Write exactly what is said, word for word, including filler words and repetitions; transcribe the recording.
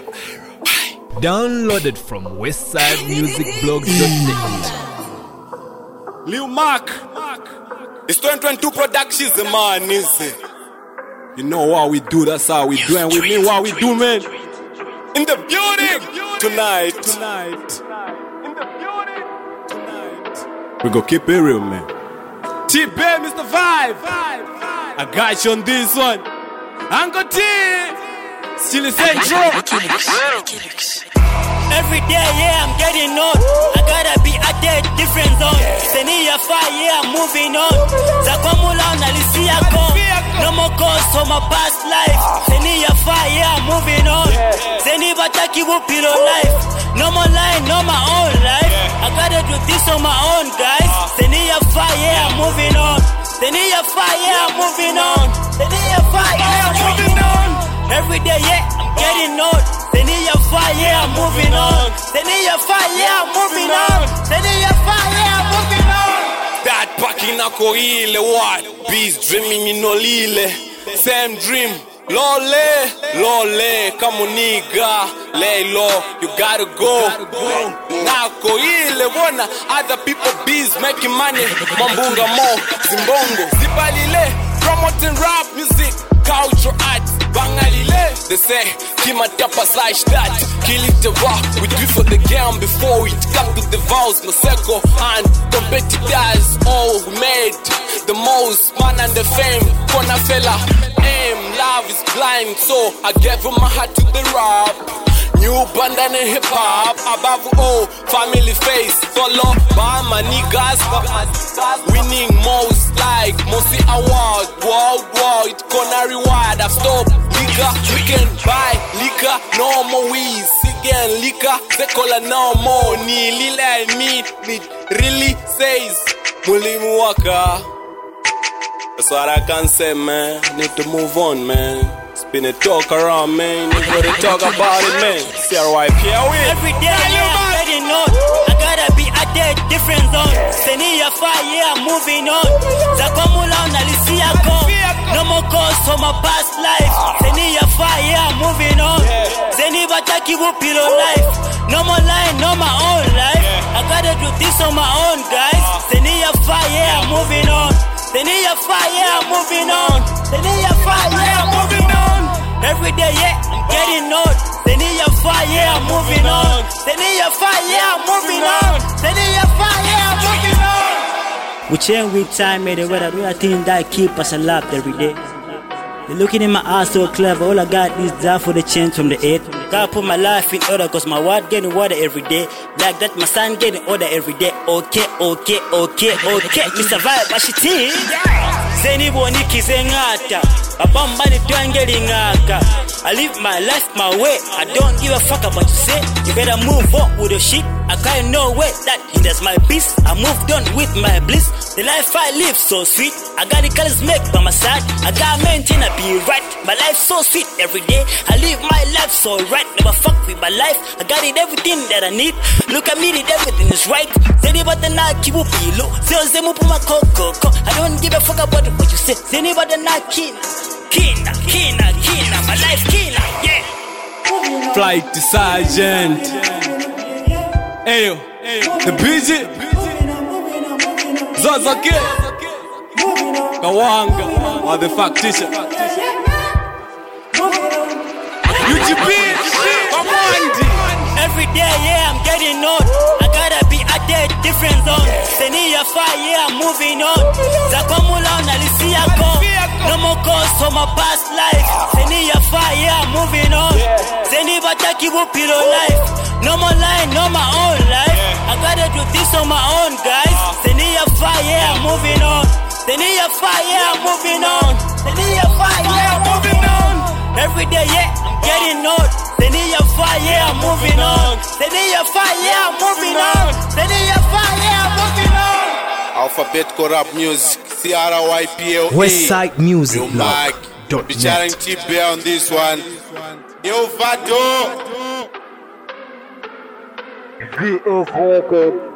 Downloaded from westside music blog dot net. Lil Mark, it's twenty twenty-two Productions, man, is it? You know what we do, that's how we do, and we mean what we do, man. In the building tonight, tonight. In the building tonight. We go keep it real, man. T-Bear, Mister Vibe, I got you on this one. Uncle T, still the same drum. Every day, yeah, I'm getting on. I gotta be at a different zone. Senior fire, yeah, I'm moving on. Zakwamula nalisia go. No more calls for my past life. Senior fire, yeah, I'm moving on. Seni bataki wupilo life. No more line, no my own life. I gotta do this on my own, guys. Senior fire, yeah, I'm moving on. Senior fire, yeah, I'm moving on. Senior fire, yeah, I'm moving on. Every day, yeah, I'm getting on. Senior fire, yeah, I'm moving on. Senior fire, yeah, I'm moving on. Senior fire, yeah, I'm moving on. That packing ako ile, what? Beast dreaming in olile. Same dream. Lole, lole, come on nigga. Lay low, you gotta go. Nako ile, wanna other people bees making money. Mambunga mo, zimbongo. Zibalile, promoting rap music, culture arts. Bangalile, they say, Kima tapas like that. Kill it the rock, we do for the game before it come to the vows. Maseko and competitors, all we made the most, man and the fame. Kona fella, aim, love is blind, so I gave my heart to the rap. New band and hip hop, above all, family face. Follow by my niggas, winning most like Mosi Award. World war, it gonna reward. I've stopped liquor, we can buy liquor, no more weed. Again, liquor, they call it no more. Ni lila and me, it really says Mulimu Waka. That's what I can say, man. Need to move on, man. It's been a talk around, man. You gotta talk about it, man. C R Y P L E. Every day, yeah, I'm getting on. I gotta be at a different zone. Senior fire, yeah, I'm moving on. Zakwamula nalisia go. No more calls for my past life. Senior fire, yeah, I'm moving on. Zeni bataki wupilo life. No more line, no my own life. I gotta do this on my own, guys. Senior fire, yeah, I'm moving on. Senior fire, yeah, I'm moving on. Senior fire, yeah, I'm moving on. Every day, yeah, I'm getting on. Senior fire, yeah, I'm moving on. Senior fire, yeah, I'm moving on. Senior fire, yeah, I'm moving on. We change with time, made it weather. Do I think that keep us alive every day? They're looking in my eyes so clever. All I got is that for the change from the earth. Gotta put my life in order, cause my word getting water every day. Like that, my son getting order every day. Okay, okay, okay, okay. Mister Vibe, what she think? Zeni boniki zengata. Abamba ni twangeli ngaka. I live my life my way. I don't give a fuck about you say. You better move on with your shit. I can't know way that hinders my peace. I moved on with my bliss. The life I live so sweet. I got the colors make by my side. I got maintain I be right. My life so sweet every day. I live my life so right. Never fuck with my life. I got it everything that I need. Look at me, it everything is right. Zeni bata na kibu pilo. Zeo zemu puma koko. I don't give a fuck about what you say. Zeni bata na kina. Kina, kina, kina. My life kina, yeah. Flight to Sergeant. Ayo, the busy. Zazake. Kawanga. Or the factitious. U G B. Every day, yeah, I'm getting on. I gotta be at a different zone. Senior fire, yeah, I'm moving on. Zakwamula nalisia go. No more calls for my past life. Senior fire, yeah, I'm moving on. Zeni bataki wupilo life. No more line, no my own life. I gotta do this on my own, guys. Senior fire, yeah, I'm moving on. Senior fire, yeah, I'm moving on. Senior fire, yeah, I'm moving on. Every day, yeah, I'm getting on. Senior fire, yeah, I'm moving on. Senior fire, yeah, I'm moving on. Senior fire, yeah, I'm moving on. Alphabet Corrupt Music, C R Y P L E. Westside Music Blog dot Be chatting T-Bear on this one. Yo, Vato. V S Record.